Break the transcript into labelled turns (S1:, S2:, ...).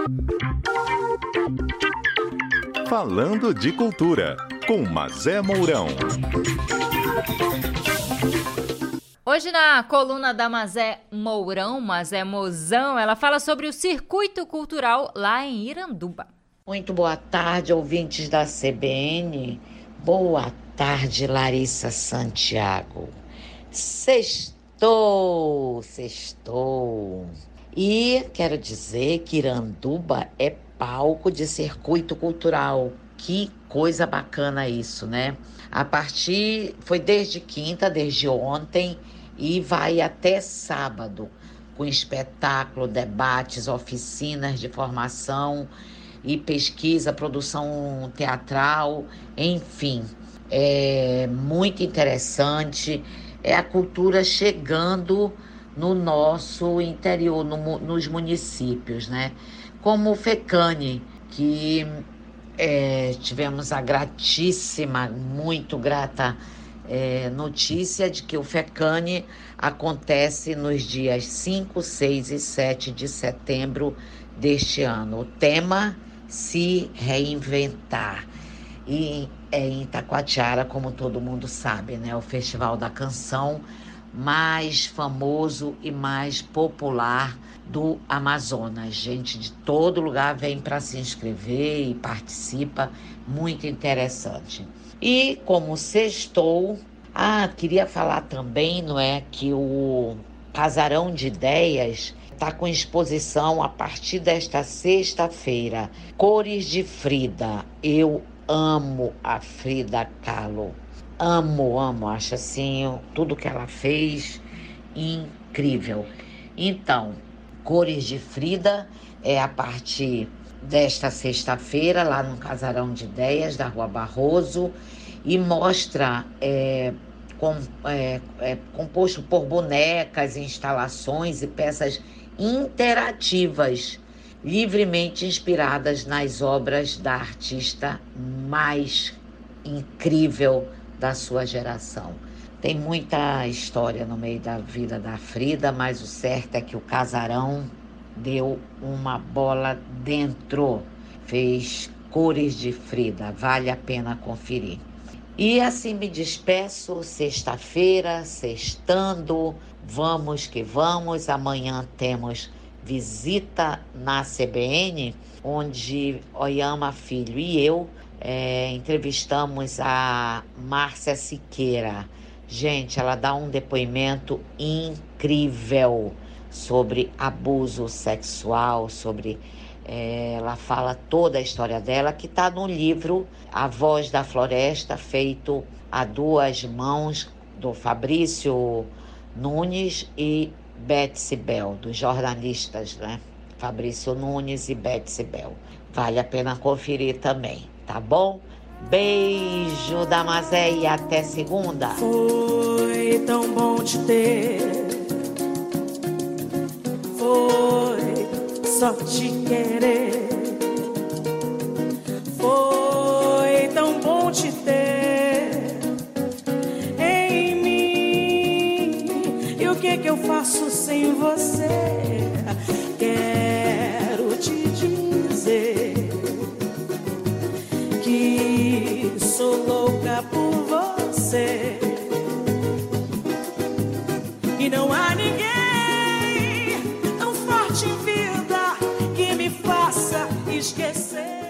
S1: Falando de Cultura, com Mazé Mourão.
S2: Hoje na coluna da Mazé Mourão, Mazé Mozão, ela fala sobre o circuito cultural lá em Iranduba.
S3: Muito boa tarde, ouvintes da CBN. Boa tarde, Larissa Santiago. Sextou. E quero dizer que Iranduba é palco de circuito cultural. Que coisa bacana isso, né? Foi desde quinta, desde ontem, e vai até sábado, com espetáculo, debates, oficinas de formação e pesquisa, produção teatral, enfim. É muito interessante. É a cultura chegando no nosso interior, nos municípios, né? Como o FECANI, que tivemos a gratíssima, muito grata notícia de que o FECANI acontece nos dias 5, 6 e 7 de setembro deste ano. O tema: se reinventar. E é em Itacoatiara, como todo mundo sabe, né? O Festival da Canção mais famoso e mais popular do Amazonas. Gente de todo lugar vem para se inscrever e participa, muito interessante. E como sextou, queria falar também, não é, que o Casarão de Ideias está com exposição a partir desta sexta-feira. Cores de Frida. Eu amo a Frida Kahlo. Amo, acho assim, tudo que ela fez, incrível. Então, Cores de Frida é a partir desta sexta-feira, lá no Casarão de Ideias, da Rua Barroso, e mostra composto por bonecas, instalações e peças interativas, livremente inspiradas nas obras da artista mais incrível da sua geração. Tem muita história no meio da vida da Frida, mas o certo é que o Casarão deu uma bola dentro, fez Cores de Frida, vale a pena conferir. E assim me despeço, sexta-feira, sextando, vamos que vamos. Amanhã temos visita na CBN, onde Oyama Filho e eu entrevistamos a Márcia Siqueira. Gente, ela dá um depoimento incrível sobre abuso sexual, ela fala toda a história dela, que está no livro A Voz da Floresta, feito a duas mãos do Fabrício Nunes e Betsy Bell, dos jornalistas, né? Fabrício Nunes e Betsy Bell. Vale a pena conferir também, tá bom? Beijo da Mazé e até segunda.
S4: Foi tão bom te ter, foi só te querer, foi tão bom te ter em mim. E o que eu faço sem você? Quero te dizer que sou louca por você e não há ninguém tão forte em vida que me faça esquecer.